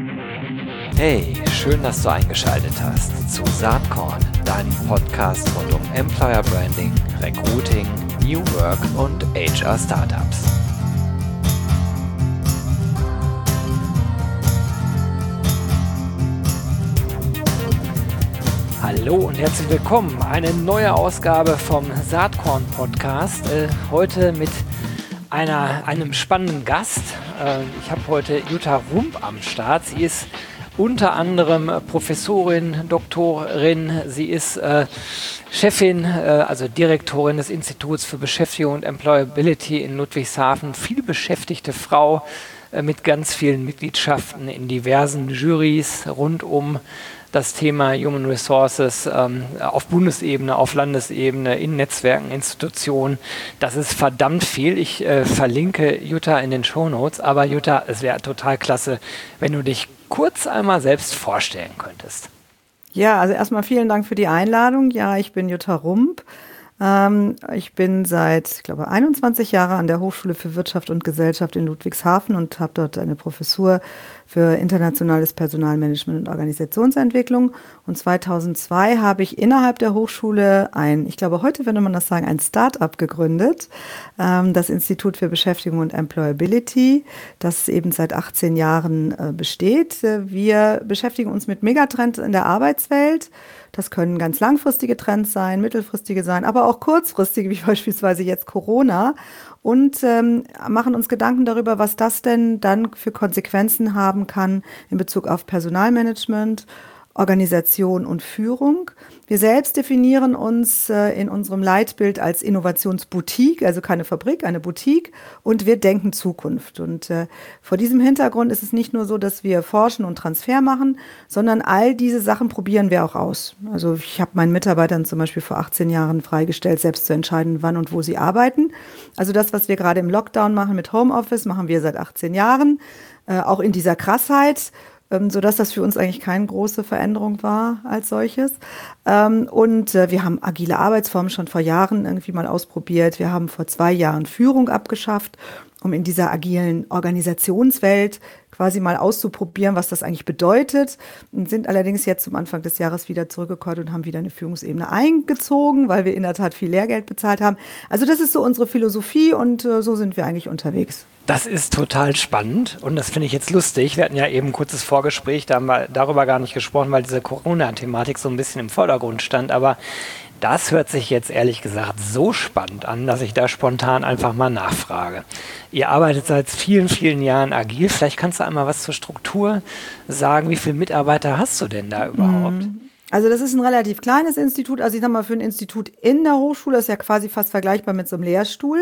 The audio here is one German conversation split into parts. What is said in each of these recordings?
Hey, schön, dass du eingeschaltet hast zu Saatkorn, deinem Podcast rund um Employer Branding, Recruiting, New Work und HR Startups. Hallo und herzlich willkommen. Eine neue Ausgabe vom Saatkorn Podcast. Heute mit einem spannenden Gast. Ich habe heute Jutta Rump am Start. Sie ist unter anderem Professorin, Doktorin. Sie ist Chefin, also Direktorin des Instituts für Beschäftigung und Employability in Ludwigshafen. Viel beschäftigte Frau mit ganz vielen Mitgliedschaften in diversen Jurys rund um das Thema Human Resources auf Bundesebene, auf Landesebene, in Netzwerken, Institutionen. Das ist verdammt viel. Ich verlinke Jutta in den Shownotes. Aber Jutta, es wäre total klasse, wenn du dich kurz einmal selbst vorstellen könntest. Ja, also erstmal vielen Dank für die Einladung. Ja, ich bin Jutta Rump. Ich bin seit, 21 Jahren an der Hochschule für Wirtschaft und Gesellschaft in Ludwigshafen und habe dort eine Professur für internationales Personalmanagement und Organisationsentwicklung. Und 2002 habe ich innerhalb der Hochschule heute würde man das sagen, ein Start-up gegründet, das Institut für Beschäftigung und Employability, das eben seit 18 Jahren besteht. Wir beschäftigen uns mit Megatrends in der Arbeitswelt. Das können ganz langfristige Trends sein, mittelfristige sein, aber auch kurzfristige, wie beispielsweise jetzt Corona. Und machen uns Gedanken darüber, was das denn dann für Konsequenzen haben kann in Bezug auf Personalmanagement, Organisation und Führung. Wir selbst definieren uns in unserem Leitbild als Innovationsboutique, also keine Fabrik, eine Boutique, und wir denken Zukunft. Und vor diesem Hintergrund ist es nicht nur so, dass wir forschen und Transfer machen, sondern all diese Sachen probieren wir auch aus. Also ich habe meinen Mitarbeitern zum Beispiel vor 18 Jahren freigestellt, selbst zu entscheiden, wann und wo sie arbeiten. Also das, was wir gerade im Lockdown machen mit Homeoffice, machen wir seit 18 Jahren, auch in dieser Krassheit, sodass das für uns eigentlich keine große Veränderung war als solches. Und wir haben agile Arbeitsformen schon vor Jahren irgendwie mal ausprobiert. Wir haben vor 2 Jahren Führung abgeschafft, um in dieser agilen Organisationswelt quasi mal auszuprobieren, was das eigentlich bedeutet. Und sind allerdings jetzt zum Anfang des Jahres wieder zurückgekommen und haben wieder eine Führungsebene eingezogen, weil wir in der Tat viel Lehrgeld bezahlt haben. Also das ist so unsere Philosophie und so sind wir eigentlich unterwegs. Das ist total spannend und das finde ich jetzt lustig. Wir hatten ja eben ein kurzes Vorgespräch, da haben wir darüber gar nicht gesprochen, weil diese Corona-Thematik so ein bisschen im Vordergrund stand. Aber das hört sich jetzt ehrlich gesagt so spannend an, dass ich da spontan einfach mal nachfrage. Ihr arbeitet seit vielen, vielen Jahren agil. Vielleicht kannst du einmal was zur Struktur sagen. Wie viele Mitarbeiter hast du denn da überhaupt? Also das ist ein relativ kleines Institut, also ich sag mal für ein Institut in der Hochschule, das ist ja quasi fast vergleichbar mit so einem Lehrstuhl,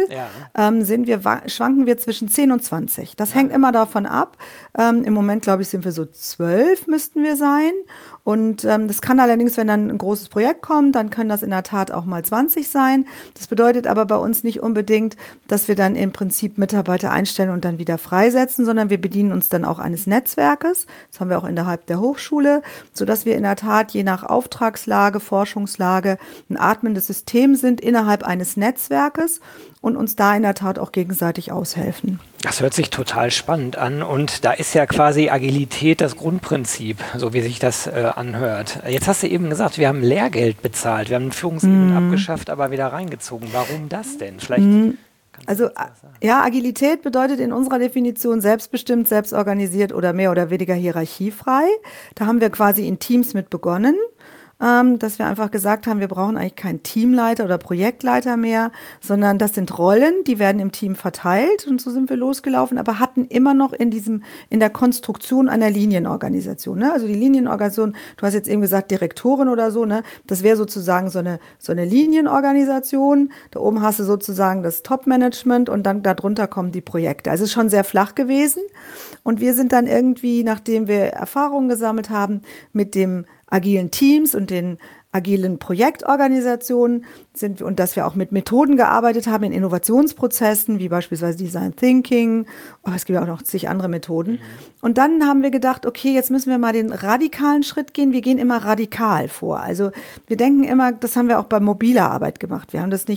schwanken wir zwischen 10 und 20. Das hängt immer davon ab. Im Moment, glaube ich, sind wir so 12 müssten wir sein. Und das kann allerdings, wenn dann ein großes Projekt kommt, dann können das in der Tat auch mal 20 sein. Das bedeutet aber bei uns nicht unbedingt, dass wir dann im Prinzip Mitarbeiter einstellen und dann wieder freisetzen, sondern wir bedienen uns dann auch eines Netzwerkes. Das haben wir auch innerhalb der Hochschule, sodass wir in der Tat je nach Auftragslage, Forschungslage ein atmendes System sind innerhalb eines Netzwerkes und uns da in der Tat auch gegenseitig aushelfen. Das hört sich total spannend an und da ist ja quasi Agilität das Grundprinzip, so wie sich das anhört. Jetzt hast du eben gesagt, wir haben Lehrgeld bezahlt, wir haben Führungsebenen abgeschafft, aber wieder reingezogen. Warum das denn? Also ja, Agilität bedeutet in unserer Definition selbstbestimmt, selbstorganisiert oder mehr oder weniger hierarchiefrei. Da haben wir quasi in Teams mit begonnen. Dass wir einfach gesagt haben, wir brauchen eigentlich keinen Teamleiter oder Projektleiter mehr, sondern das sind Rollen, die werden im Team verteilt und so sind wir losgelaufen, aber hatten immer noch in der Konstruktion einer Linienorganisation, ne? Also die Linienorganisation, du hast jetzt eben gesagt Direktorin oder so, ne? Das wäre sozusagen so eine Linienorganisation, da oben hast du sozusagen das Top-Management und dann darunter kommen die Projekte. Also es ist schon sehr flach gewesen und wir sind dann irgendwie, nachdem wir Erfahrungen gesammelt haben mit dem agilen Teams und den agilen Projektorganisationen und dass wir auch mit Methoden gearbeitet haben in Innovationsprozessen, wie beispielsweise Design Thinking, aber es gibt ja auch noch zig andere Methoden. Und dann haben wir gedacht, okay, jetzt müssen wir mal den radikalen Schritt gehen. Wir gehen immer radikal vor. Also wir denken immer, das haben wir auch bei mobiler Arbeit gemacht. Wir haben das nicht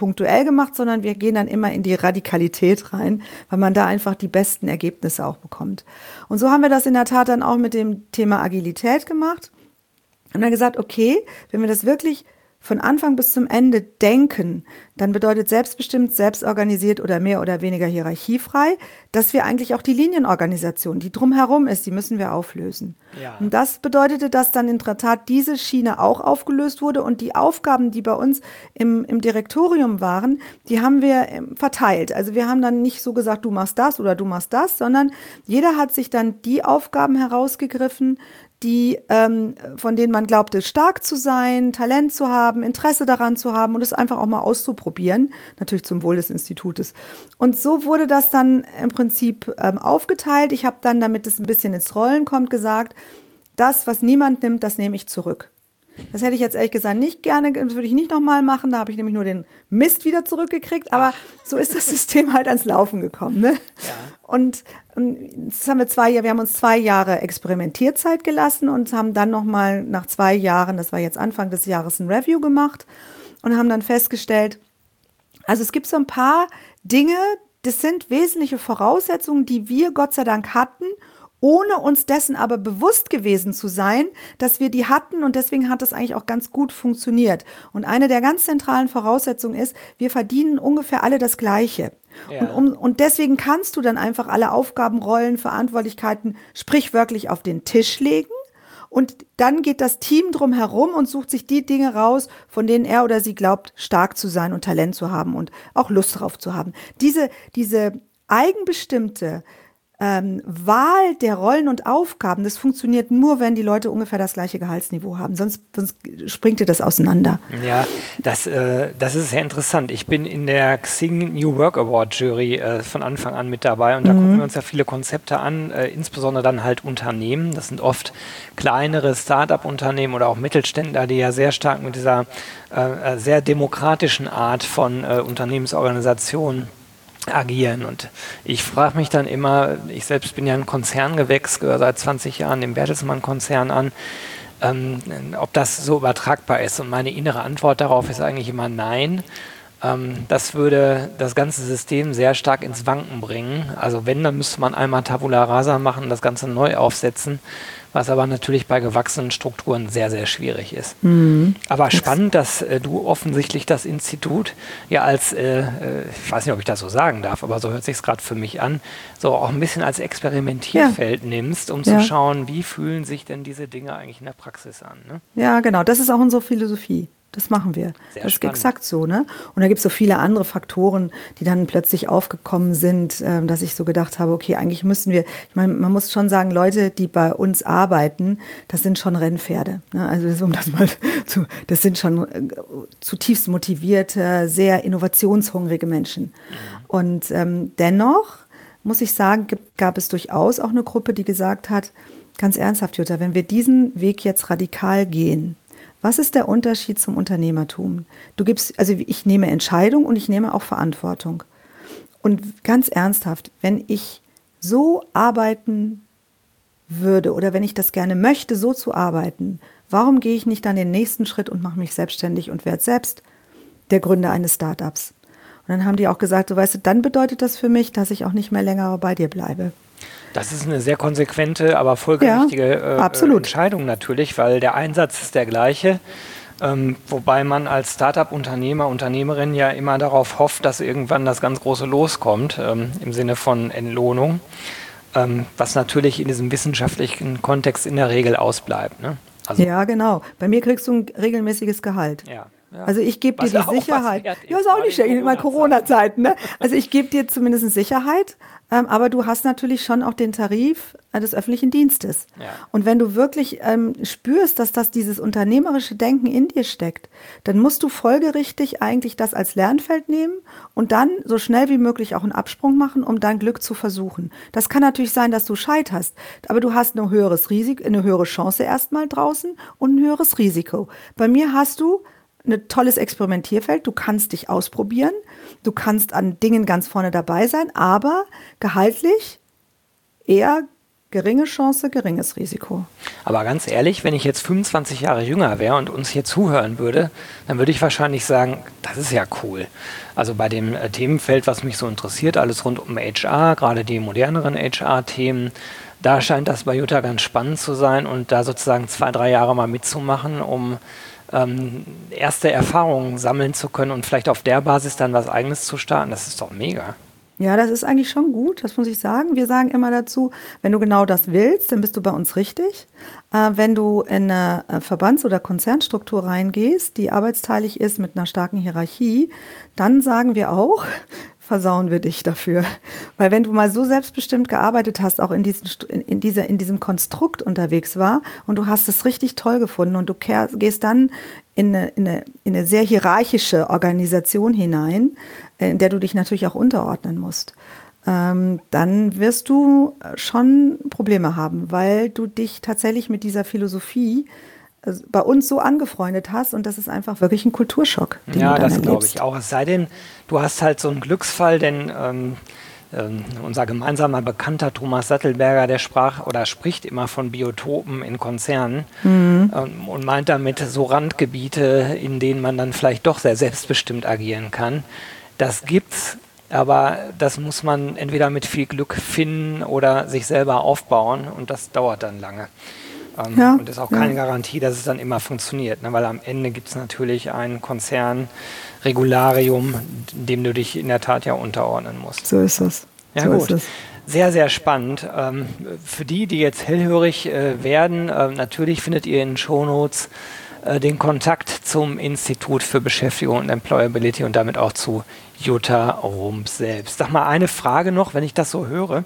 punktuell gemacht, sondern wir gehen dann immer in die Radikalität rein, weil man da einfach die besten Ergebnisse auch bekommt. Und so haben wir das in der Tat dann auch mit dem Thema Agilität gemacht und dann gesagt, okay, wenn wir das wirklich von Anfang bis zum Ende denken, dann bedeutet selbstbestimmt, selbstorganisiert oder mehr oder weniger hierarchiefrei, dass wir eigentlich auch die Linienorganisation, die drumherum ist, die müssen wir auflösen. Ja. Und das bedeutete, dass dann in der Tat diese Schiene auch aufgelöst wurde und die Aufgaben, die bei uns im Direktorium waren, die haben wir verteilt. Also wir haben dann nicht so gesagt, du machst das oder du machst das, sondern jeder hat sich dann die Aufgaben herausgegriffen, die, von denen man glaubte, stark zu sein, Talent zu haben, Interesse daran zu haben und es einfach auch mal auszuprobieren, natürlich zum Wohl des Institutes. Und so wurde das dann im Prinzip aufgeteilt. Ich habe dann, damit es ein bisschen ins Rollen kommt, gesagt, das, was niemand nimmt, das nehme ich zurück. Das hätte ich jetzt ehrlich gesagt nicht gerne, das würde ich nicht nochmal machen, da habe ich nämlich nur den Mist wieder zurückgekriegt, aber so ist das System halt ans Laufen gekommen. Ne? Ja. Und das haben wir haben uns 2 Jahre Experimentierzeit gelassen und haben dann nochmal nach 2 Jahren, das war jetzt Anfang des Jahres, ein Review gemacht und haben dann festgestellt, also es gibt so ein paar Dinge, das sind wesentliche Voraussetzungen, die wir Gott sei Dank hatten, ohne uns dessen aber bewusst gewesen zu sein, dass wir die hatten und deswegen hat das eigentlich auch ganz gut funktioniert. Und eine der ganz zentralen Voraussetzungen ist, wir verdienen ungefähr alle das Gleiche. Ja. Und deswegen kannst du dann einfach alle Aufgaben, Rollen, Verantwortlichkeiten sprichwörtlich auf den Tisch legen. Und dann geht das Team drum herum und sucht sich die Dinge raus, von denen er oder sie glaubt, stark zu sein und Talent zu haben und auch Lust drauf zu haben. Diese eigenbestimmte Wahl der Rollen und Aufgaben, das funktioniert nur, wenn die Leute ungefähr das gleiche Gehaltsniveau haben. Sonst springt dir das auseinander. Ja, das ist sehr interessant. Ich bin in der Xing New Work Award Jury von Anfang an mit dabei und da gucken wir uns ja viele Konzepte an, insbesondere dann halt Unternehmen. Das sind oft kleinere Start-up-Unternehmen oder auch Mittelständler, die ja sehr stark mit dieser sehr demokratischen Art von Unternehmensorganisation agieren. Und ich frage mich dann immer, ich selbst bin ja ein Konzerngewächs, gehöre seit 20 Jahren dem Bertelsmann-Konzern an, ob das so übertragbar ist. Und meine innere Antwort darauf ist eigentlich immer nein. Das würde das ganze System sehr stark ins Wanken bringen. Also wenn, dann müsste man einmal Tabula Rasa machen, das Ganze neu aufsetzen, was aber natürlich bei gewachsenen Strukturen sehr, sehr schwierig ist. Mhm. Aber spannend, dass du offensichtlich das Institut ja als, ich weiß nicht, ob ich das so sagen darf, aber so hört sich es gerade für mich an, so auch ein bisschen als Experimentierfeld nimmst, um zu schauen, wie fühlen sich denn diese Dinge eigentlich in der Praxis an. Ne? Ja, genau, das ist auch unsere Philosophie. Das machen wir. Sehr das ist exakt so, ne? Und da gibt es so viele andere Faktoren, die dann plötzlich aufgekommen sind, dass ich so gedacht habe, okay, eigentlich müssen wir, ich meine, man muss schon sagen, Leute, die bei uns arbeiten, das sind schon Rennpferde. Ne? Also das sind schon zutiefst motivierte, sehr innovationshungrige Menschen. Mhm. Und dennoch muss ich sagen, gab es durchaus auch eine Gruppe, die gesagt hat, ganz ernsthaft, Jutta, wenn wir diesen Weg jetzt radikal gehen, was ist der Unterschied zum Unternehmertum? Ich nehme Entscheidung und ich nehme auch Verantwortung. Und ganz ernsthaft, wenn ich so arbeiten würde oder wenn ich das gerne möchte, so zu arbeiten, warum gehe ich nicht dann den nächsten Schritt und mache mich selbstständig und werde selbst der Gründer eines Startups? Und dann haben die auch gesagt, so weißt du, dann bedeutet das für mich, dass ich auch nicht mehr länger bei dir bleibe. Das ist eine sehr konsequente, aber folgerichtige Entscheidung natürlich, weil der Einsatz ist der gleiche. Wobei man als Startup-Unternehmer, Unternehmerin ja immer darauf hofft, dass irgendwann das ganz große Los kommt, im Sinne von Entlohnung, was natürlich in diesem wissenschaftlichen Kontext in der Regel ausbleibt. Ne? Also, ja, genau. Bei mir kriegst du ein regelmäßiges Gehalt. Ja. Ja. Also ich gebe dir die Sicherheit. Ja, ist auch nicht schlecht, in Corona-Zeiten. Ne? Also ich gebe dir zumindest Sicherheit, aber du hast natürlich schon auch den Tarif des öffentlichen Dienstes. Ja. Und wenn du wirklich spürst, dass das dieses unternehmerische Denken in dir steckt, dann musst du folgerichtig eigentlich das als Lernfeld nehmen und dann so schnell wie möglich auch einen Absprung machen, um dein Glück zu versuchen. Das kann natürlich sein, dass du scheiterst, aber du hast ein höheres Risiko, eine höhere Chance erstmal draußen und ein höheres Risiko. Bei mir hast du ein tolles Experimentierfeld, du kannst dich ausprobieren, du kannst an Dingen ganz vorne dabei sein, aber gehaltlich eher Geringe Chance, geringes Risiko. Aber ganz ehrlich, wenn ich jetzt 25 Jahre jünger wäre und uns hier zuhören würde, dann würde ich wahrscheinlich sagen, das ist ja cool. Also bei dem Themenfeld, was mich so interessiert, alles rund um HR, gerade die moderneren HR-Themen, da scheint das bei Jutta ganz spannend zu sein und da sozusagen 2-3 Jahre mal mitzumachen, um erste Erfahrungen sammeln zu können und vielleicht auf der Basis dann was Eigenes zu starten. Das ist doch mega. Ja, das ist eigentlich schon gut, das muss ich sagen. Wir sagen immer dazu, wenn du genau das willst, dann bist du bei uns richtig. Wenn du in eine Verbands- oder Konzernstruktur reingehst, die arbeitsteilig ist mit einer starken Hierarchie, dann sagen wir auch, versauen wir dich dafür. Weil wenn du mal so selbstbestimmt gearbeitet hast, auch in diesem Konstrukt unterwegs war und du hast es richtig toll gefunden und du gehst dann in eine sehr hierarchische Organisation hinein, in der du dich natürlich auch unterordnen musst, dann wirst du schon Probleme haben, weil du dich tatsächlich mit dieser Philosophie bei uns so angefreundet hast und das ist einfach wirklich ein Kulturschock, den ja, du dann das glaube erlebst. ich auch. Es sei denn, du hast halt so einen Glücksfall, denn unser gemeinsamer Bekannter Thomas Sattelberger, der spricht immer von Biotopen in Konzernen und meint damit so Randgebiete, in denen man dann vielleicht doch sehr selbstbestimmt agieren kann. Das gibt's, aber das muss man entweder mit viel Glück finden oder sich selber aufbauen und das dauert dann lange. Und das ist auch keine Garantie, dass es dann immer funktioniert, ne? Weil am Ende gibt es natürlich ein Konzernregularium, dem du dich in der Tat ja unterordnen musst. So ist es. Ja, so gut. ist es. Sehr, sehr spannend. Für die jetzt hellhörig werden, natürlich findet ihr in den Shownotes den Kontakt zum Institut für Beschäftigung und Employability und damit auch zu Jutta Rump selbst. Sag mal eine Frage noch, wenn ich das so höre.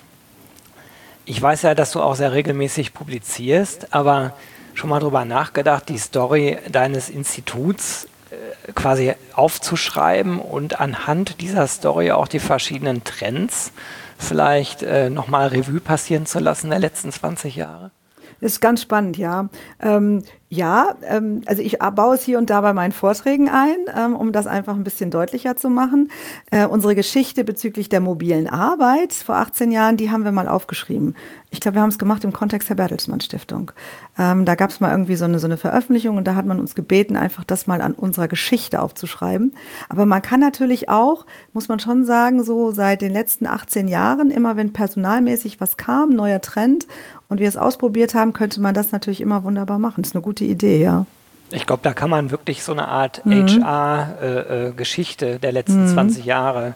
Ich weiß ja, dass du auch sehr regelmäßig publizierst, aber schon mal drüber nachgedacht, die Story deines Instituts quasi aufzuschreiben und anhand dieser Story auch die verschiedenen Trends vielleicht nochmal Revue passieren zu lassen der letzten 20 Jahre? Das ist ganz spannend, ja. Also ich baue es hier und da bei meinen Vorträgen ein, um das einfach ein bisschen deutlicher zu machen. Unsere Geschichte bezüglich der mobilen Arbeit vor 18 Jahren, die haben wir mal aufgeschrieben. Ich glaube, wir haben es gemacht im Kontext der Bertelsmann Stiftung. Da gab es mal irgendwie so eine Veröffentlichung und da hat man uns gebeten, einfach das mal an unserer Geschichte aufzuschreiben. Aber man kann natürlich auch, muss man schon sagen, so seit den letzten 18 Jahren, immer wenn personalmäßig was kam, neuer Trend und wir es ausprobiert haben, könnte man das natürlich immer wunderbar machen. Das ist eine gute Idee, ja. Ich glaube, da kann man wirklich so eine Art HR-Geschichte der letzten 20 Jahren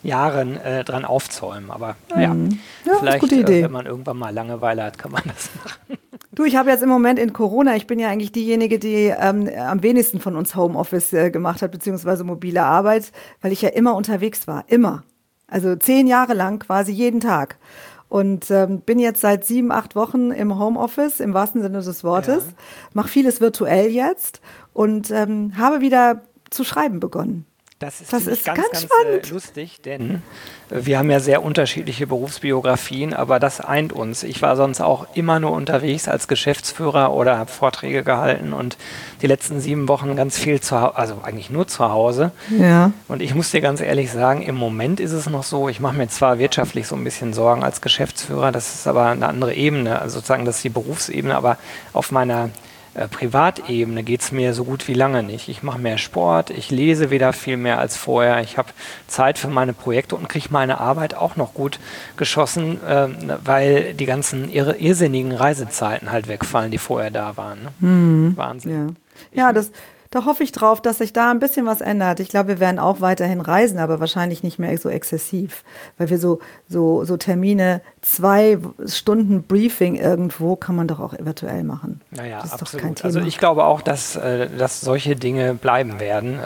dran aufzäumen. Aber ja, vielleicht, gute Idee. Wenn man irgendwann mal Langeweile hat, kann man das machen. Du, ich habe jetzt im Moment in Corona, ich bin ja eigentlich diejenige, die am wenigsten von uns Homeoffice gemacht hat, beziehungsweise mobile Arbeit, weil ich ja immer unterwegs war, immer. Also 10 Jahre lang quasi jeden Tag. Und bin jetzt seit 7-8 Wochen im Homeoffice, im wahrsten Sinne des Wortes, mache vieles virtuell jetzt und habe wieder zu schreiben begonnen. Das ist ganz spannend. Lustig, denn wir haben ja sehr unterschiedliche Berufsbiografien, aber das eint uns. Ich war sonst auch immer nur unterwegs als Geschäftsführer oder habe Vorträge gehalten und die letzten 7 Wochen ganz viel also eigentlich nur zu Hause. Ja. Und ich muss dir ganz ehrlich sagen, im Moment ist es noch so, ich mache mir zwar wirtschaftlich so ein bisschen Sorgen als Geschäftsführer, das ist aber eine andere Ebene, also sozusagen das ist die Berufsebene, aber auf meiner Privatebene geht es mir so gut wie lange nicht. Ich mache mehr Sport, ich lese wieder viel mehr als vorher, ich habe Zeit für meine Projekte und kriege meine Arbeit auch noch gut geschossen, weil die ganzen irrsinnigen Reisezeiten halt wegfallen, die vorher da waren. Ne? Wahnsinn. Ja, da hoffe ich drauf, dass sich da ein bisschen was ändert. Ich glaube, wir werden auch weiterhin reisen, aber wahrscheinlich nicht mehr so exzessiv, weil wir so Termine, 2 Stunden Briefing irgendwo, kann man doch auch virtuell machen. Naja, das ist absolut. Doch kein Thema. Also ich glaube auch, dass solche Dinge bleiben werden.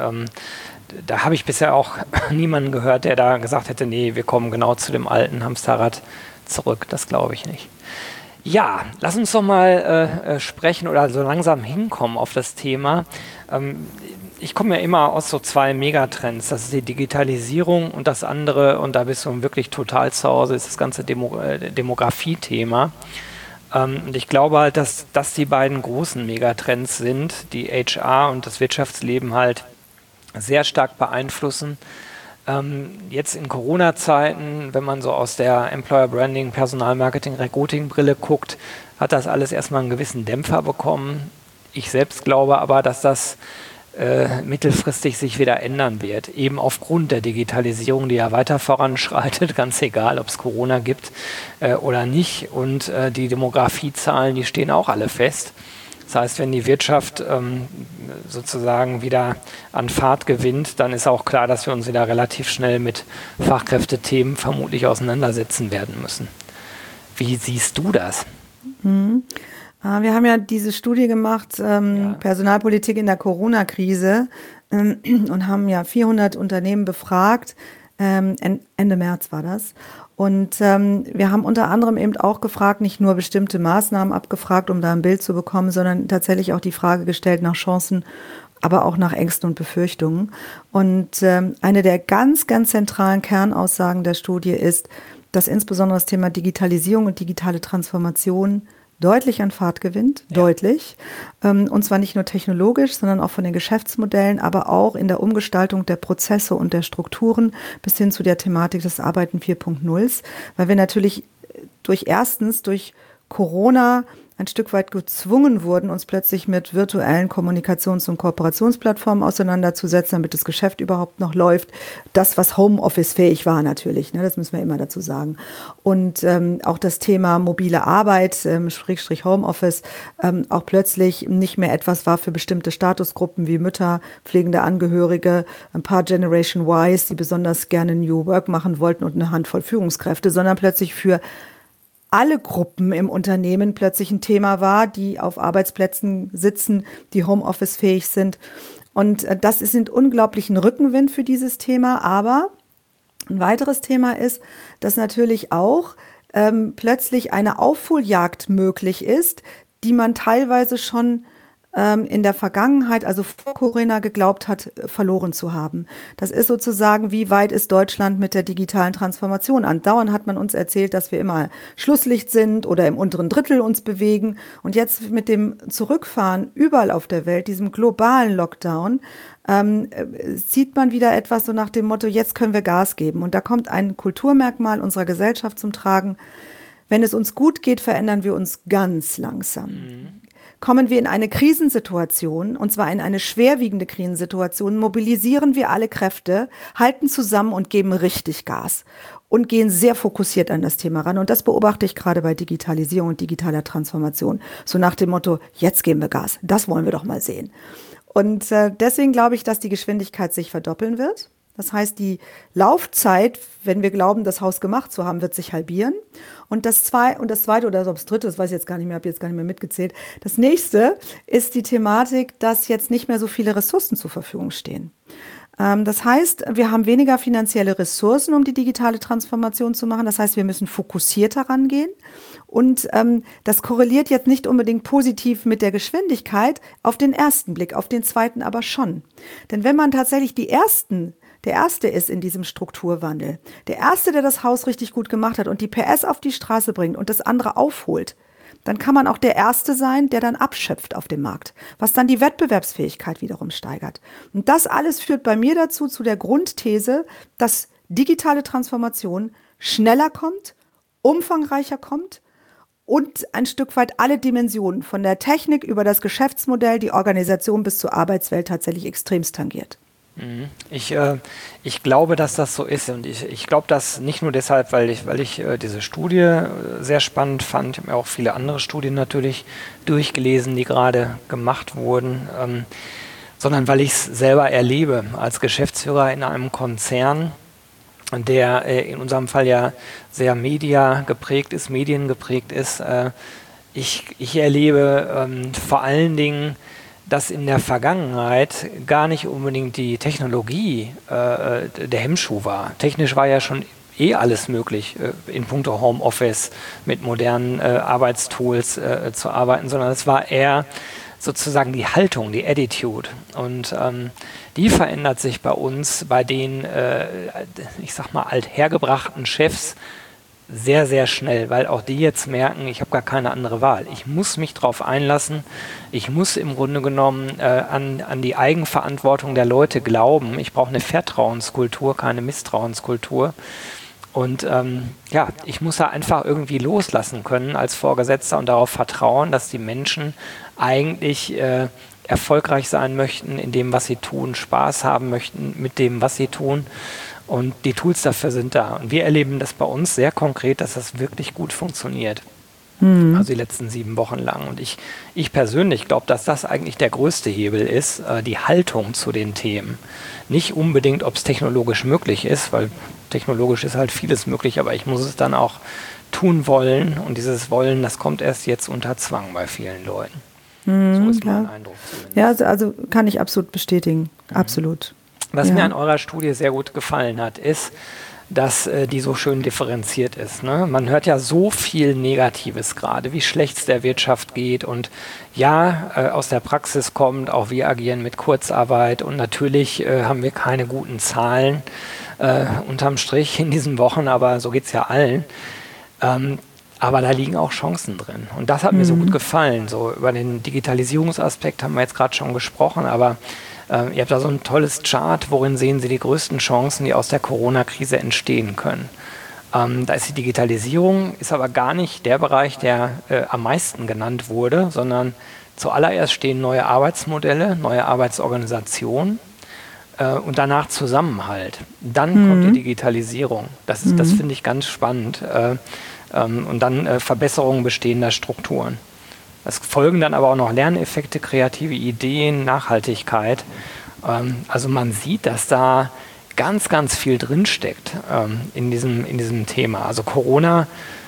Da habe ich bisher auch niemanden gehört, der da gesagt hätte, nee, wir kommen genau zu dem alten Hamsterrad zurück. Das glaube ich nicht. Ja, lass uns doch mal sprechen oder so langsam hinkommen auf das Thema. Ich komme ja immer aus so 2 Megatrends. Das ist die Digitalisierung und das andere, und da bist du wirklich total zu Hause, ist das ganze Demografie-Thema. Und ich glaube halt, dass das die beiden großen Megatrends sind, die HR und das Wirtschaftsleben halt sehr stark beeinflussen. Jetzt in Corona-Zeiten, wenn man so aus der Employer Branding, Personalmarketing, Recruiting-Brille guckt, hat das alles erstmal einen gewissen Dämpfer bekommen. Ich selbst glaube aber, dass das mittelfristig sich wieder ändern wird, eben aufgrund der Digitalisierung, die ja weiter voranschreitet, ganz egal, ob es Corona gibt oder nicht. Und die Demografiezahlen, die stehen auch alle fest. Das heißt, wenn die Wirtschaft sozusagen wieder an Fahrt gewinnt, dann ist auch klar, dass wir uns wieder relativ schnell mit Fachkräftethemen vermutlich auseinandersetzen werden müssen. Wie siehst du das? Wir haben ja diese Studie gemacht, Personalpolitik in der Corona-Krise, und haben ja 400 Unternehmen befragt. Ende März war das. Und wir haben unter anderem eben auch gefragt, nicht nur bestimmte Maßnahmen abgefragt, um da ein Bild zu bekommen, sondern tatsächlich auch die Frage gestellt nach Chancen, aber auch nach Ängsten und Befürchtungen. Und eine der ganz, ganz zentralen Kernaussagen der Studie ist, dass insbesondere das Thema Digitalisierung und digitale Transformation deutlich an Fahrt gewinnt, deutlich. Und zwar nicht nur technologisch, sondern auch von den Geschäftsmodellen, aber auch in der Umgestaltung der Prozesse und der Strukturen bis hin zu der Thematik des Arbeiten 4.0, weil wir natürlich durch Corona ein Stück weit gezwungen wurden, uns plötzlich mit virtuellen Kommunikations- und Kooperationsplattformen auseinanderzusetzen, damit das Geschäft überhaupt noch läuft. Das, was Homeoffice-fähig war natürlich, ne, das müssen wir immer dazu sagen. Und auch das Thema mobile Arbeit, Schrägstrich Homeoffice, auch plötzlich nicht mehr etwas war für bestimmte Statusgruppen wie Mütter, pflegende Angehörige, ein paar Generation Ys, die besonders gerne New Work machen wollten und eine Handvoll Führungskräfte, sondern plötzlich für alle Gruppen im Unternehmen plötzlich ein Thema war, die auf Arbeitsplätzen sitzen, die Homeoffice-fähig sind. Und das ist ein unglaublichen Rückenwind für dieses Thema. Aber ein weiteres Thema ist, dass natürlich auch plötzlich eine Aufholjagd möglich ist, die man teilweise schon in der Vergangenheit, also vor Corona, geglaubt hat, verloren zu haben. Das ist sozusagen, wie weit ist Deutschland mit der digitalen Transformation? Andauernd hat man uns erzählt, dass wir immer Schlusslicht sind oder im unteren Drittel uns bewegen. Und jetzt mit dem Zurückfahren überall auf der Welt, diesem globalen Lockdown, sieht man wieder etwas so nach dem Motto, jetzt können wir Gas geben. Und da kommt ein Kulturmerkmal unserer Gesellschaft zum Tragen. Wenn es uns gut geht, verändern wir uns ganz langsam. Kommen wir in eine Krisensituation, und zwar in eine schwerwiegende Krisensituation, mobilisieren wir alle Kräfte, halten zusammen und geben richtig Gas und gehen sehr fokussiert an das Thema ran. Und das beobachte ich gerade bei Digitalisierung und digitaler Transformation. So nach dem Motto, jetzt geben wir Gas, das wollen wir doch mal sehen. Und deswegen glaube ich, dass die Geschwindigkeit sich verdoppeln wird. Das heißt, die Laufzeit, wenn wir glauben, das Haus gemacht zu haben, wird sich halbieren. Und das zweite oder das dritte, das weiß ich jetzt gar nicht mehr, habe jetzt gar nicht mehr mitgezählt. Das nächste ist die Thematik, dass jetzt nicht mehr so viele Ressourcen zur Verfügung stehen. Das heißt, wir haben weniger finanzielle Ressourcen, um die digitale Transformation zu machen. Das heißt, wir müssen fokussierter rangehen. Und das korreliert jetzt nicht unbedingt positiv mit der Geschwindigkeit auf den ersten Blick, auf den zweiten aber schon. Denn wenn man tatsächlich der Erste ist in diesem Strukturwandel, der Erste, der das Haus richtig gut gemacht hat und die PS auf die Straße bringt und das andere aufholt, dann kann man auch der Erste sein, der dann abschöpft auf dem Markt, was dann die Wettbewerbsfähigkeit wiederum steigert. Und das alles führt bei mir dazu, zu der Grundthese, dass digitale Transformation schneller kommt, umfangreicher kommt und ein Stück weit alle Dimensionen von der Technik über das Geschäftsmodell, die Organisation bis zur Arbeitswelt tatsächlich extremst tangiert. Ich glaube, dass das so ist, und ich glaube das nicht nur deshalb, weil ich diese Studie sehr spannend fand. Ich habe mir auch viele andere Studien natürlich durchgelesen, die gerade gemacht wurden, sondern weil ich es selber erlebe als Geschäftsführer in einem Konzern, der in unserem Fall ja sehr medien geprägt ist. Ich erlebe vor allen Dingen, dass in der Vergangenheit gar nicht unbedingt die Technologie der Hemmschuh war. Technisch war ja schon alles möglich, in puncto Homeoffice mit modernen Arbeitstools zu arbeiten, sondern es war eher sozusagen die Haltung, die Attitude. Und die verändert sich bei uns, bei den, ich sag mal, althergebrachten Chefs sehr, sehr schnell, weil auch die jetzt merken, ich habe gar keine andere Wahl. Ich muss mich darauf einlassen. Ich muss im Grunde genommen an die Eigenverantwortung der Leute glauben. Ich brauche eine Vertrauenskultur, keine Misstrauenskultur. Und ich muss da einfach irgendwie loslassen können als Vorgesetzter und darauf vertrauen, dass die Menschen eigentlich erfolgreich sein möchten in dem, was sie tun, Spaß haben möchten mit dem, was sie tun. Und die Tools dafür sind da. Und wir erleben das bei uns sehr konkret, dass das wirklich gut funktioniert. Also die letzten 7 Wochen lang. Und ich persönlich glaube, dass das eigentlich der größte Hebel ist, die Haltung zu den Themen. Nicht unbedingt, ob es technologisch möglich ist, weil technologisch ist halt vieles möglich, aber ich muss es dann auch tun wollen. Und dieses Wollen, das kommt erst jetzt unter Zwang bei vielen Leuten. So ist mein Eindruck zumindest. Ja, also kann ich absolut bestätigen. Absolut. Was mir an eurer Studie sehr gut gefallen hat, ist, dass die so schön differenziert ist. Ne? Man hört ja so viel Negatives gerade, wie schlecht es der Wirtschaft geht. Und aus der Praxis kommt, auch wir agieren mit Kurzarbeit. Und natürlich haben wir keine guten Zahlen unterm Strich in diesen Wochen, aber so geht es ja allen. Aber da liegen auch Chancen drin. Und das hat mir so gut gefallen. So über den Digitalisierungsaspekt haben wir jetzt gerade schon gesprochen, aber ihr habt da so ein tolles Chart, worin sehen Sie die größten Chancen, die aus der Corona-Krise entstehen können. Da ist die Digitalisierung, ist aber gar nicht der Bereich, der am meisten genannt wurde, sondern zuallererst stehen neue Arbeitsmodelle, neue Arbeitsorganisationen und danach Zusammenhalt. Dann kommt die Digitalisierung. Das finde ich ganz spannend. Und dann Verbesserungen bestehender Strukturen. Es folgen dann aber auch noch Lerneffekte, kreative Ideen, Nachhaltigkeit. Also man sieht, dass da ganz, ganz viel drinsteckt in diesem Thema. Also Corona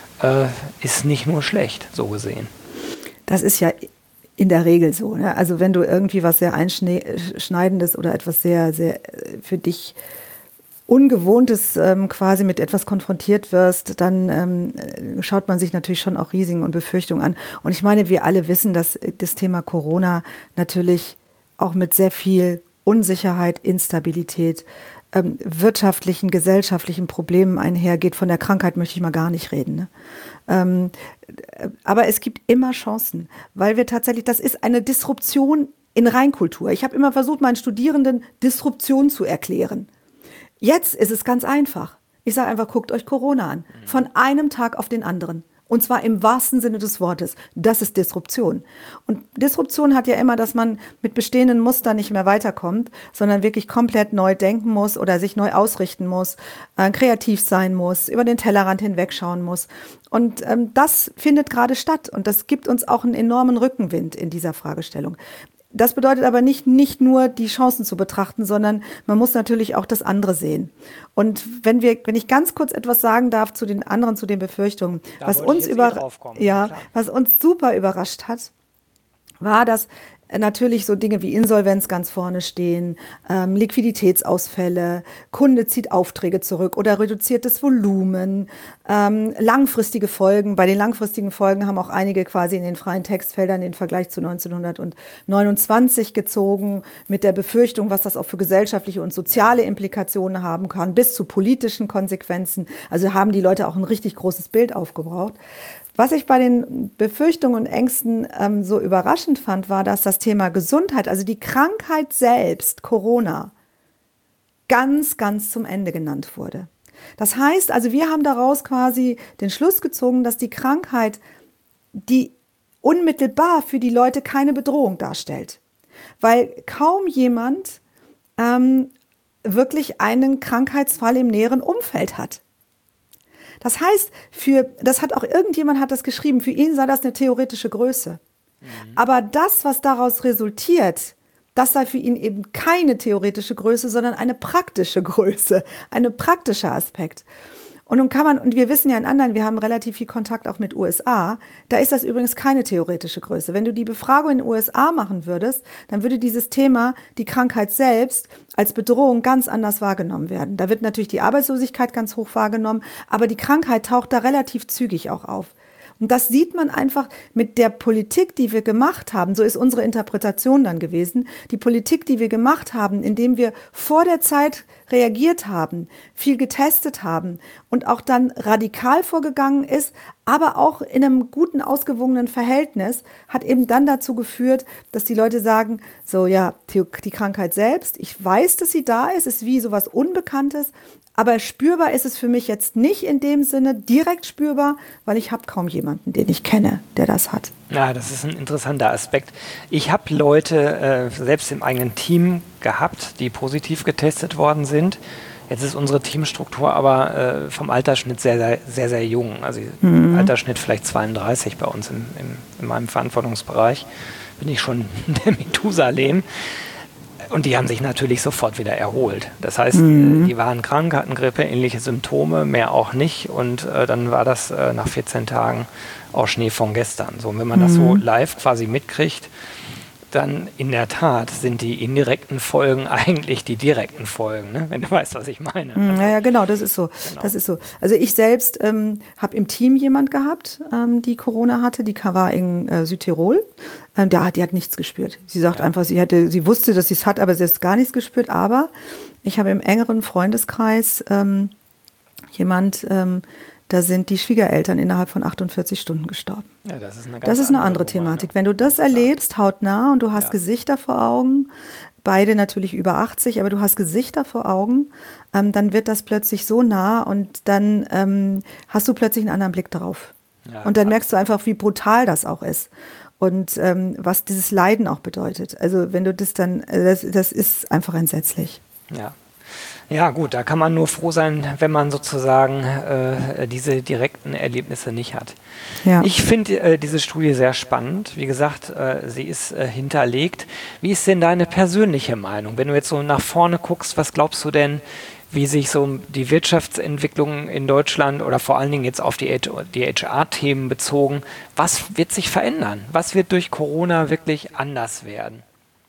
ist nicht nur schlecht, so gesehen. Das ist ja in der Regel so. Ne? Also wenn du irgendwie was sehr Einschneidendes oder etwas sehr, sehr für dich Ungewohntes quasi mit etwas konfrontiert wirst, dann schaut man sich natürlich schon auch Risiken und Befürchtungen an. Und ich meine, wir alle wissen, dass das Thema Corona natürlich auch mit sehr viel Unsicherheit, Instabilität, wirtschaftlichen, gesellschaftlichen Problemen einhergeht. Von der Krankheit möchte ich mal gar nicht reden. Ne? Aber es gibt immer Chancen, weil wir tatsächlich, das ist eine Disruption in Reinkultur. Ich habe immer versucht, meinen Studierenden Disruption zu erklären. Jetzt ist es ganz einfach. Ich sage einfach, guckt euch Corona an. Von einem Tag auf den anderen. Und zwar im wahrsten Sinne des Wortes. Das ist Disruption. Und Disruption hat ja immer, dass man mit bestehenden Mustern nicht mehr weiterkommt, sondern wirklich komplett neu denken muss oder sich neu ausrichten muss, kreativ sein muss, über den Tellerrand hinwegschauen muss. Und das findet gerade statt. Und das gibt uns auch einen enormen Rückenwind in dieser Fragestellung. Das bedeutet aber nicht nur die Chancen zu betrachten, sondern man muss natürlich auch das andere sehen. Und wenn ich ganz kurz etwas sagen darf zu den Befürchtungen, was uns super überrascht hat, war, dass natürlich so Dinge wie Insolvenz ganz vorne stehen, Liquiditätsausfälle, Kunde zieht Aufträge zurück oder reduziert das Volumen, langfristige Folgen. Bei den langfristigen Folgen haben auch einige quasi in den freien Textfeldern den Vergleich zu 1929 gezogen, mit der Befürchtung, was das auch für gesellschaftliche und soziale Implikationen haben kann, bis zu politischen Konsequenzen. Also haben die Leute auch ein richtig großes Bild aufgebaut. Was ich bei den Befürchtungen und Ängsten so überraschend fand, war, dass das Thema Gesundheit, also die Krankheit selbst, Corona, ganz, ganz zum Ende genannt wurde. Das heißt, also wir haben daraus quasi den Schluss gezogen, dass die Krankheit, die unmittelbar für die Leute keine Bedrohung darstellt. Weil kaum jemand wirklich einen Krankheitsfall im näheren Umfeld hat. Das heißt, irgendjemand hat das geschrieben, für ihn sei das eine theoretische Größe. Aber das, was daraus resultiert, das sei für ihn eben keine theoretische Größe, sondern eine praktische Größe, ein praktischer Aspekt. Und wir wissen ja wir haben relativ viel Kontakt auch mit USA, da ist das übrigens keine theoretische Größe. Wenn du die Befragung in den USA machen würdest, dann würde dieses Thema, die Krankheit selbst, als Bedrohung ganz anders wahrgenommen werden. Da wird natürlich die Arbeitslosigkeit ganz hoch wahrgenommen, aber die Krankheit taucht da relativ zügig auch auf. Und das sieht man einfach mit der Politik, die wir gemacht haben, so ist unsere Interpretation dann gewesen, die Politik, die wir gemacht haben, indem wir vor der Zeit reagiert haben, viel getestet haben und auch dann radikal vorgegangen ist, aber auch in einem guten, ausgewogenen Verhältnis, hat eben dann dazu geführt, dass die Leute sagen, so ja, die Krankheit selbst, ich weiß, dass sie da ist wie sowas Unbekanntes, aber spürbar ist es für mich jetzt nicht in dem Sinne direkt spürbar, weil ich habe kaum jemanden, den ich kenne, der das hat. Ja, das ist ein interessanter Aspekt. Ich habe Leute selbst im eigenen Team gehabt, die positiv getestet worden sind. Jetzt ist unsere Teamstruktur aber vom Altersschnitt sehr, sehr, sehr, sehr jung. Also Altersschnitt vielleicht 32 bei uns in meinem Verantwortungsbereich. Bin ich schon der Methusalem. Und die haben sich natürlich sofort wieder erholt. Das heißt, die waren krank, hatten Grippe, ähnliche Symptome, mehr auch nicht. Und dann war das nach 14 Tagen auch Schnee von gestern. So, und wenn man das so live quasi mitkriegt, dann in der Tat sind die indirekten Folgen eigentlich die direkten Folgen, ne? Wenn du weißt, was ich meine. Also, ja, genau, das ist so. Genau. Das ist so. Also ich selbst habe im Team jemand gehabt, die Corona hatte, die war in Südtirol. Die hat nichts gespürt. Sie sagt einfach, sie wusste, dass sie es hat, aber sie hat gar nichts gespürt. Aber ich habe im engeren Freundeskreis jemand, da sind die Schwiegereltern innerhalb von 48 Stunden gestorben. Ja, das ist eine andere Thematik. Ne? Wenn du das erlebst, hautnah, und du hast Gesichter vor Augen, beide natürlich über 80, aber du hast Gesichter vor Augen, dann wird das plötzlich so nah und dann hast du plötzlich einen anderen Blick darauf. Ja, und dann merkst du einfach, wie brutal das auch ist. Und was dieses Leiden auch bedeutet. Also wenn du das dann, das ist einfach entsetzlich. Ja. Ja gut, da kann man nur froh sein, wenn man sozusagen diese direkten Erlebnisse nicht hat. Ja. Ich finde diese Studie sehr spannend. Wie gesagt, sie ist hinterlegt. Wie ist denn deine persönliche Meinung? Wenn du jetzt so nach vorne guckst, was glaubst du denn, wie sich so die Wirtschaftsentwicklung in Deutschland oder vor allen Dingen jetzt auf die HR-Themen bezogen, was wird sich verändern? Was wird durch Corona wirklich anders werden?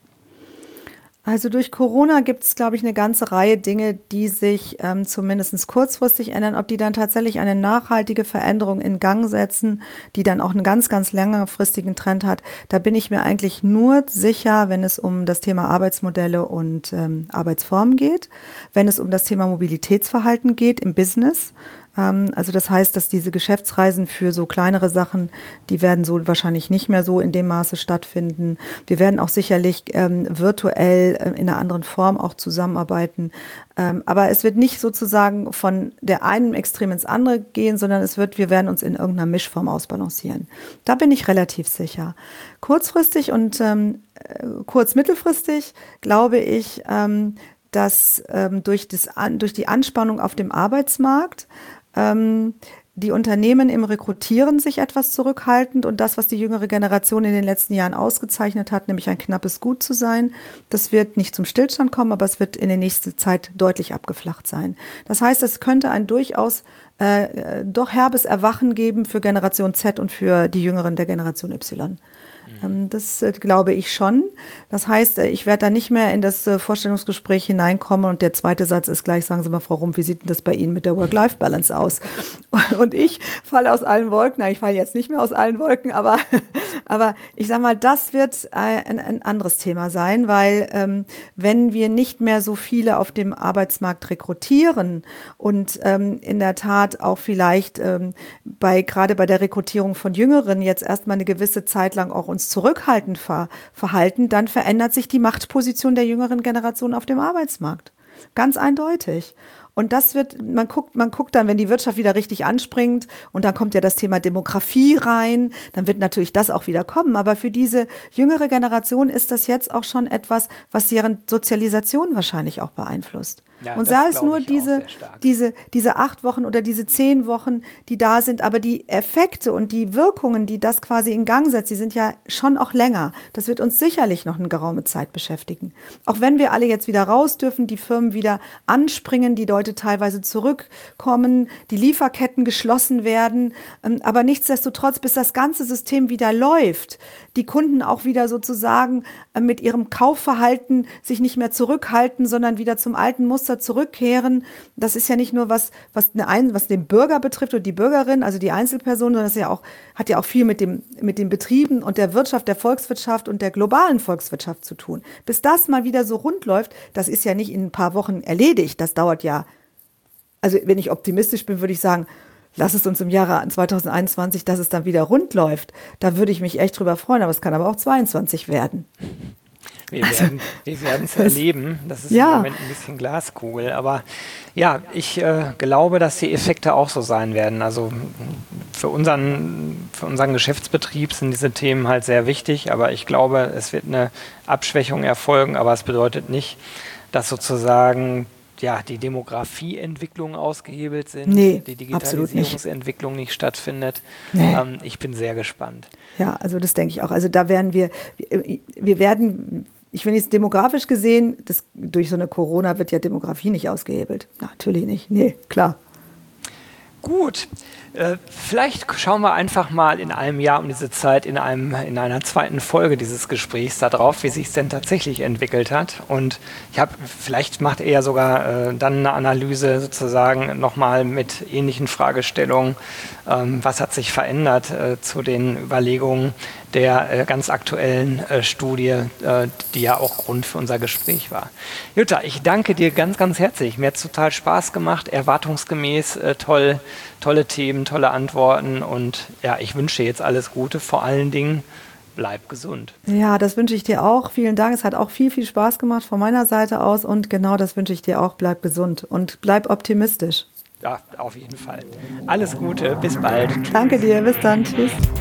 Also durch Corona gibt es, glaube ich, eine ganze Reihe Dinge, die sich zumindest kurzfristig ändern. Ob die dann tatsächlich eine nachhaltige Veränderung in Gang setzen, die dann auch einen ganz, ganz längerfristigen Trend hat, da bin ich mir eigentlich nur sicher, wenn es um das Thema Arbeitsmodelle und Arbeitsformen geht, wenn es um das Thema Mobilitätsverhalten geht im Business. Also das heißt, dass diese Geschäftsreisen für so kleinere Sachen, die werden so wahrscheinlich nicht mehr so in dem Maße stattfinden. Wir werden auch sicherlich virtuell in einer anderen Form auch zusammenarbeiten. Aber es wird nicht sozusagen von der einen Extrem ins andere gehen, sondern wir werden uns in irgendeiner Mischform ausbalancieren. Da bin ich relativ sicher. Kurzfristig und mittelfristig glaube ich, dass durch die Anspannung auf dem Arbeitsmarkt die Unternehmen im Rekrutieren sich etwas zurückhaltend und das, was die jüngere Generation in den letzten Jahren ausgezeichnet hat, nämlich ein knappes Gut zu sein, das wird nicht zum Stillstand kommen, aber es wird in der nächsten Zeit deutlich abgeflacht sein. Das heißt, es könnte ein durchaus doch herbes Erwachen geben für Generation Z und für die Jüngeren der Generation Y. Das glaube ich schon. Das heißt, ich werde da nicht mehr in das Vorstellungsgespräch hineinkommen und der zweite Satz ist gleich, sagen Sie mal, Frau Rump, wie sieht denn das bei Ihnen mit der Work-Life-Balance aus? Und ich falle aus allen Wolken. Ich falle jetzt nicht mehr aus allen Wolken, aber ich sage mal, das wird ein anderes Thema sein, weil wenn wir nicht mehr so viele auf dem Arbeitsmarkt rekrutieren und in der Tat auch vielleicht gerade bei der Rekrutierung von Jüngeren jetzt erstmal eine gewisse Zeit lang auch uns zurückhaltend verhalten, dann verändert sich die Machtposition der jüngeren Generation auf dem Arbeitsmarkt. Ganz eindeutig. Und das man guckt dann, wenn die Wirtschaft wieder richtig anspringt und dann kommt ja das Thema Demografie rein, dann wird natürlich das auch wieder kommen. Aber für diese jüngere Generation ist das jetzt auch schon etwas, was deren Sozialisation wahrscheinlich auch beeinflusst. Ja, und sei es nur diese 8 Wochen oder diese 10 Wochen, die da sind, aber die Effekte und die Wirkungen, die das quasi in Gang setzt, die sind ja schon auch länger. Das wird uns sicherlich noch eine geraume Zeit beschäftigen. Auch wenn wir alle jetzt wieder raus dürfen, die Firmen wieder anspringen, die Leute teilweise zurückkommen, die Lieferketten geschlossen werden, aber nichtsdestotrotz, bis das ganze System wieder läuft, die Kunden auch wieder sozusagen mit ihrem Kaufverhalten sich nicht mehr zurückhalten, sondern wieder zum alten Muster Muster zurückkehren. Das ist ja nicht nur was den Bürger betrifft oder die Bürgerin, also die Einzelperson, sondern das hat ja auch viel mit den Betrieben und der Wirtschaft, der Volkswirtschaft und der globalen Volkswirtschaft zu tun. Bis das mal wieder so rund läuft, das ist ja nicht in ein paar Wochen erledigt. Das dauert ja, also wenn ich optimistisch bin, würde ich sagen, lass es uns im Jahre 2021, dass es dann wieder rund läuft. Da würde ich mich echt drüber freuen, aber es kann aber auch 22 werden. Wir werden es erleben. Das ist im Moment ein bisschen Glaskugel. Aber ja, ich glaube, dass die Effekte auch so sein werden. Also für unseren Geschäftsbetrieb sind diese Themen halt sehr wichtig. Aber ich glaube, es wird eine Abschwächung erfolgen. Aber es bedeutet nicht, dass sozusagen die Demografieentwicklungen ausgehebelt sind, die Digitalisierungsentwicklung nicht stattfindet. Nee. Ich bin sehr gespannt. Ja, also das denke ich auch. Also da werden wir werden, ich finde jetzt demografisch gesehen, durch so eine Corona wird ja Demografie nicht ausgehebelt. Natürlich nicht. Nee, klar. Gut, vielleicht schauen wir einfach mal in einem Jahr um diese Zeit in einer zweiten Folge dieses Gesprächs darauf, wie sich es denn tatsächlich entwickelt hat. Und vielleicht macht er ja sogar dann eine Analyse sozusagen nochmal mit ähnlichen Fragestellungen. Was hat sich verändert zu den Überlegungen der ganz aktuellen Studie, die ja auch Grund für unser Gespräch war. Jutta, ich danke dir ganz, ganz herzlich. Mir hat es total Spaß gemacht, erwartungsgemäß, tolle Themen, tolle Antworten und ja, ich wünsche dir jetzt alles Gute, vor allen Dingen bleib gesund. Ja, das wünsche ich dir auch. Vielen Dank, es hat auch viel, viel Spaß gemacht von meiner Seite aus und genau das wünsche ich dir auch. Bleib gesund und bleib optimistisch. Ja, auf jeden Fall. Alles Gute, bis bald. Danke dir, bis dann, tschüss.